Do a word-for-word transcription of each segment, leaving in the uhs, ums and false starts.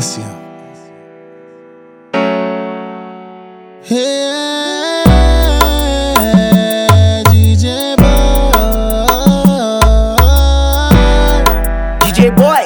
assim, ó. Yeah, D J Boy. D J Boy.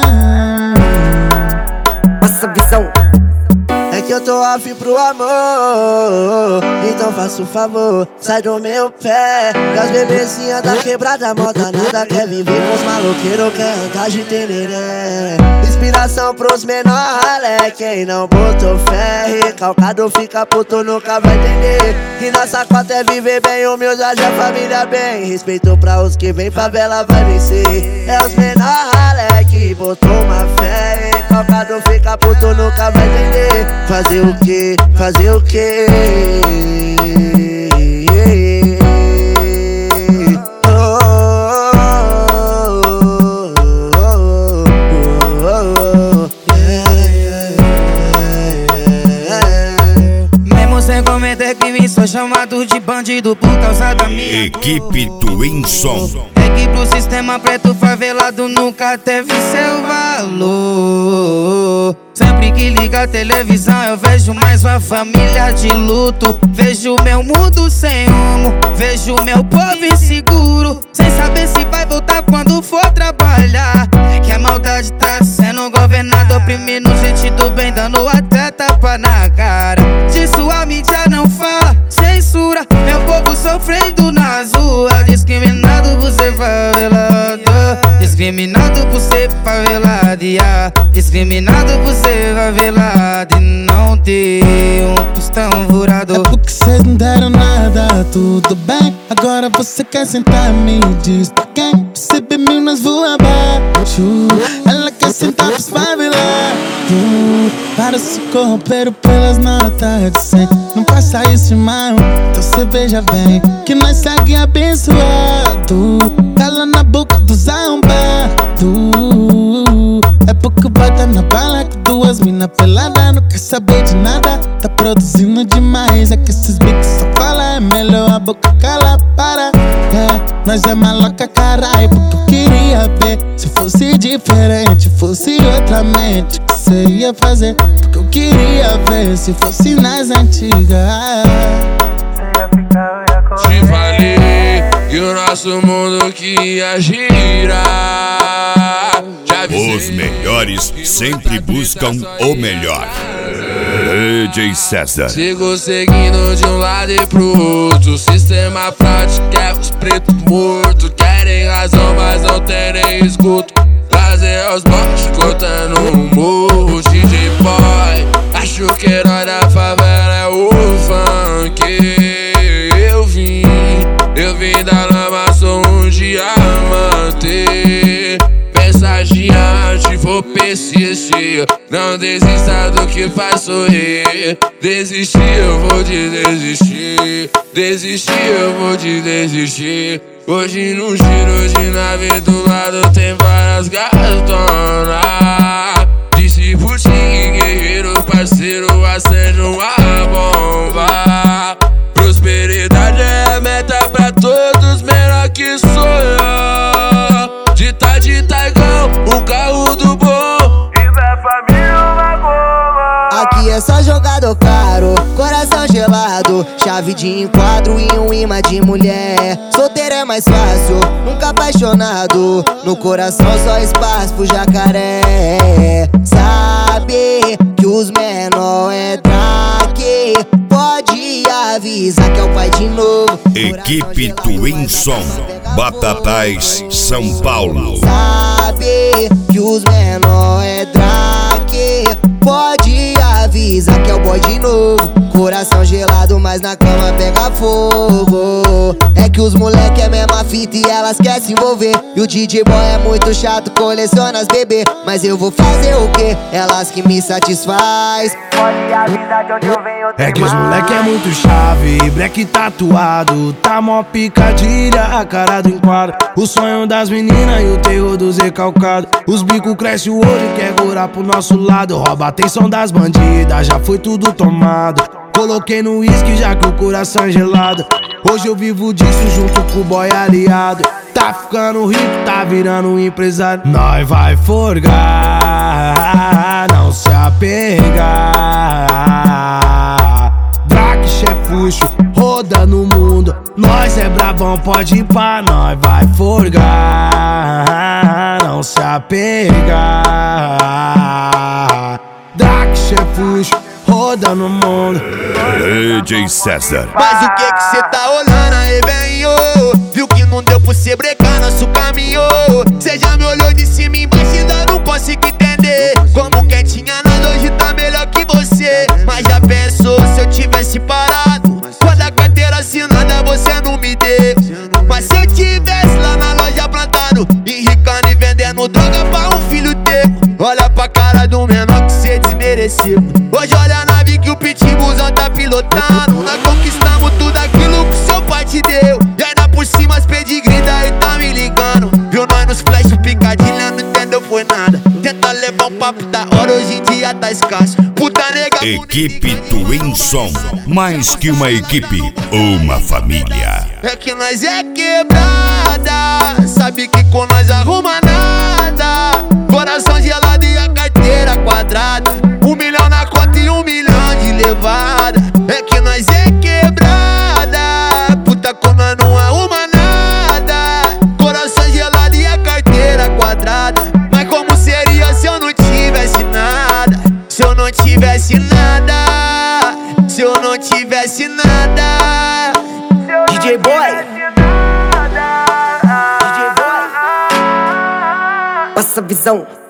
Nossa visão. É que eu tô afim pro amor, então faça o favor, sai do meu pé. E as bebezinhas da quebrada, moda nada quer viver com os maloqueiros, quer andar de tereré. Inspiração pros menor ralé, quem não botou fé, recalcado fica puto, nunca vai entender. Que nossa cota é viver bem, humildade, a família bem. Respeito pra os que vem, favela vai vencer. É os menor ralé que botou uma fé, recalcado fica puto, nunca vai entender. Fazer o que? Fazer o que? Mesmo sem cometer crime, sou chamado de bandido por causa da minha Equipe Twinson. É que pro sistema preto favelado nunca teve seu valor. Sempre que liga a televisão eu vejo mais uma família de luto. Vejo meu mundo sem rumo, vejo meu povo inseguro, sem saber se vai voltar quando for trabalhar. É que a maldade tá sendo governada, oprimindo gente do bem, dando até tapa na cara. Disso a mídia não fala, censura meu povo sofrendo nas ruas. Discriminado por ser favelado, discriminado por ser favelado, yeah. Discriminado por ser favelado e não ter um tostão furado. É porque cês não deram nada, tudo bem. Agora você quer sentar, me diz pra quem? Percebe mil nós voa abaixo. Ela quer sentar pros favelados, para se corromper pelas notas de cem. Não faça isso, irmão, então cê veja bem que nós segue abençoado. Cala na boca dos arrombados. É porque bota na bala com duas mina pelada, não quer saber de nada, tá produzindo demais. É que esses bicos só fala, é melhor a boca cala, para. É, nós é maloca, carai, porque eu queria ver se fosse diferente, fosse outra mente, que cê ia fazer. Porque eu queria ver se fosse nas antigas. Te falei que o nosso mundo que ia girar. Os melhores sempre buscam o melhor. D J César. Sigo seguindo de um lado e pro outro. Sistema prático é os pretos mortos. Querem razão, mas não tem nem escuto. Fazer os baixos cortando um morro. D J Boy, acho que herói da favela é o funk. Eu vim, eu vim da lama, sou um diamante. Pensagiante, vou persistir. Não desista do que faz sorrir. Desistir, eu vou te desistir. Desistir, eu vou te desistir. Hoje no giro de nave do lado tem várias gatonas. Disse por ti, guerreiro, parceiro, acende uma bomba. Prosperidade é a meta pra todos, menor que sou eu. De tá de taigão, o carro do bom. E vai família uma goma. Aqui é só jogador caro, coração gelado, chave de enquadro e um imã de mulher. Solteiro é mais fácil, nunca apaixonado, no coração só espaço pro jacaré. Sabe que os menor é daqui, pode avisar que é o pai de novo. Equipe Twinson, Batatais, São Paulo. Sabe que os menor é daqui, pode avisar que é o boy de novo. Coração gelado, mas na cama pega fogo. É que os moleque é mesma fita e elas querem se envolver. E o D J Boy é muito chato, coleciona as bebê. Mas eu vou fazer o quê? Elas que me satisfaz. Pode avisar de onde eu venho. É que os moleque é muito chave, black tatuado, tá mó picadilha, a cara do enquadro. O sonho das meninas e o terror dos recalcados. Os bicos crescem o olho e quer gorar pro nosso lado. Rouba a atenção das bandidas, já foi tudo tomado. Coloquei no uísque já que o coração é gelado. Hoje eu vivo disso junto com o boy aliado. Tá ficando rico, tá virando um empresário. Nós vai forgar, não se apegar. Draque, chefuxo, roda no mundo. Nós é brabão, pode ir pra nós, vai forgar. Não se apegar. Draque, chefuxo, roda no mundo. D J César. Mas o que que cê tá olhando aí, velho? Viu que não deu pra cê brecar nosso caminho. Cê já me olhou de cima e embaixo e ainda não consigo entender. Como quem tinha nada hoje tá melhor que você. Mas já pensou se eu tivesse parado? Quando a carteira assinada você não me deu. Mas se eu tivesse lá na loja plantado, enricando e vendendo droga pra um filho teu. Olha pra cara do menor que cê desmereceu. Hoje olha a nave que o pitbullzão tá pilotando. Nós conquistamos tudo aquilo que seu pai te deu. E ainda por cima as pedigree daí tá me ligando. Viu nós nos flash picadilha, não entendeu foi nada. Tenta levar um papo da hora, hoje em dia tá escasso. Puta nega Equipe Twin Som. Mais que uma equipe, uma família. É que nós é quebrada, sabe que com nós arruma nada. Coração gelado e a carteira quadrada. Um milhão na conta e um milhão de levada. É que nós é quebrada, puta com nós não arruma nada. Coração gelado e a carteira quadrada. Mas como seria se eu não tivesse nada? Se eu não tivesse nada, se eu não tivesse nada. D J Boy, D J Boy, passa a visão.